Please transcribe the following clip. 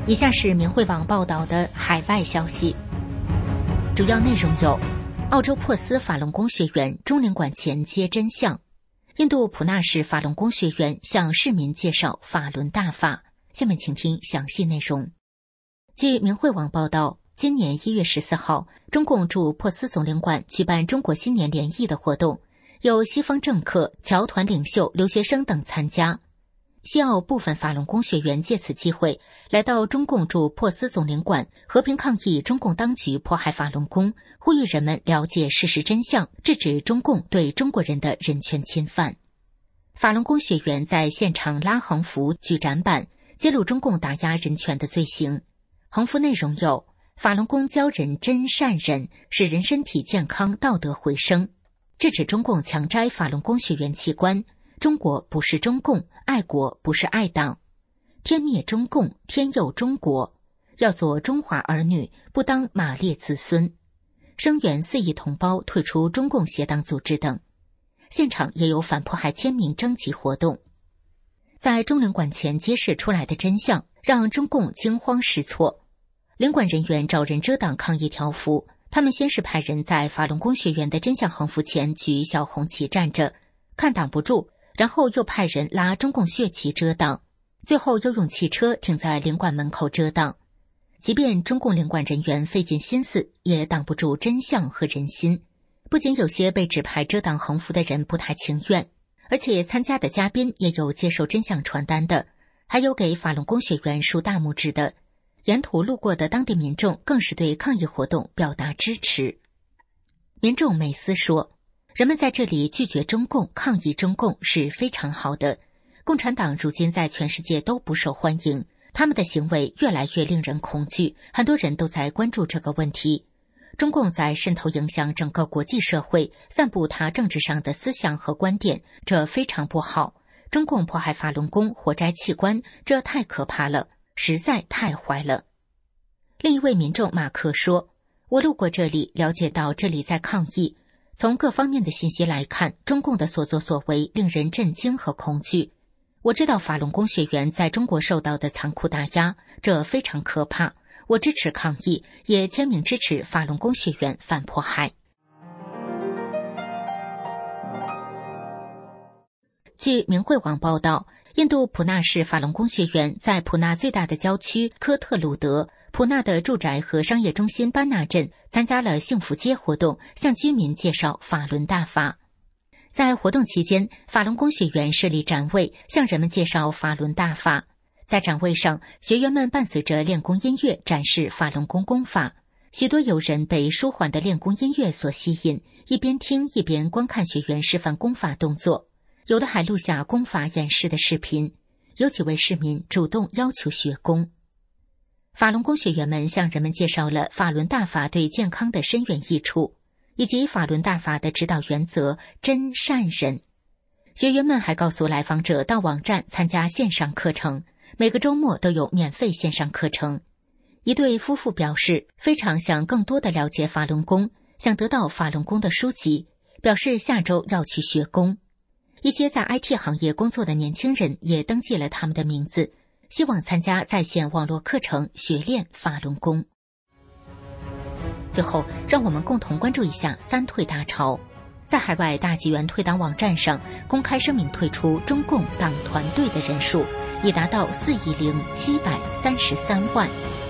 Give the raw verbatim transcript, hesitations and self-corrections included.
以下是明慧网报道的海外消息，主要内容有：澳洲珀斯法轮功学员中领馆前揭真相；印度普纳市法轮功学员向市民介绍法轮大法。下面请听详细内容。据明慧网报道，今年一月十四号，中共驻珀斯总领馆举办中国新年联谊的活动，有西方政客、侨团领袖、留学生等参加。西澳部分法轮功学员借此机会来到中共驻珀斯总领馆，和平抗议中共当局迫害法轮功，呼吁人们了解事实真相，制止中共对中国人的人权侵犯。法轮功学员在现场拉横幅、举展板，揭露中共打压人权的罪行。横幅内容有：法轮功教人真善忍，使人身体健康，道德回升；制止中共强摘法轮功学员器官；中国不是中共，爱国不是爱党；天灭中共，天佑中国；要做中华儿女，不当马列子孙；声援四亿同胞退出中共邪党组织等。现场也有反迫害签名征集活动。在中领馆前揭示出来的真相，让中共惊慌失措。领馆人员找人遮挡抗议条幅，他们先是派人在法轮功学员的真相横幅前举小红旗站着，看挡不住，然后又派人拉中共血旗遮挡，最后又用汽车停在领馆门口遮挡。即便中共领馆人员费尽心思，也挡不住真相和人心。不仅有些被指派遮挡横幅的人不太情愿，而且参加的嘉宾也有接受真相传单的，还有给法轮功学员竖大拇指的。沿途路过的当地民众更是对抗议活动表达支持。民众美斯说，人们在这里拒绝中共、抗议中共是非常好的。共产党如今在全世界都不受欢迎，他们的行为越来越令人恐惧，很多人都在关注这个问题。中共在渗透影响整个国际社会，散布他政治上的思想和观点，这非常不好。中共迫害法轮功、活摘器官，这太可怕了，实在太坏了。另一位民众马克说，我路过这里，了解到这里在抗议。从各方面的信息来看，中共的所作所为令人震惊和恐惧。我知道法轮功学员在中国受到的残酷打压，这非常可怕。我支持抗议，也签名支持法轮功学员反迫害。据明慧网报道，印度普纳市法轮功学员在普纳最大的郊区科特鲁德、普纳的住宅和商业中心班纳镇参加了幸福街活动，向居民介绍法轮大法。在活动期间，法轮功学员设立展位，向人们介绍法轮大法。在展位上，学员们伴随着练功音乐展示法轮功功法，许多友人被舒缓的练功音乐所吸引，一边听一边观看学员示范功法动作，有的还录下功法演示的视频。有几位市民主动要求学功。法轮功学员们向人们介绍了法轮大法对健康的深远益处，以及法轮大法的指导原则真善忍。学员们还告诉来访者到网站参加线上课程，每个周末都有免费线上课程。一对夫妇表示非常想更多的了解法轮功，想得到法轮功的书籍，表示下周要去学功。一些在 I T 行业工作的年轻人也登记了他们的名字，希望参加在线网络课程学练法轮功。最后，让我们共同关注一下三退大潮。在海外大纪元退党网站上公开声明退出中共党团队的人数已达到四亿零七百三十三万。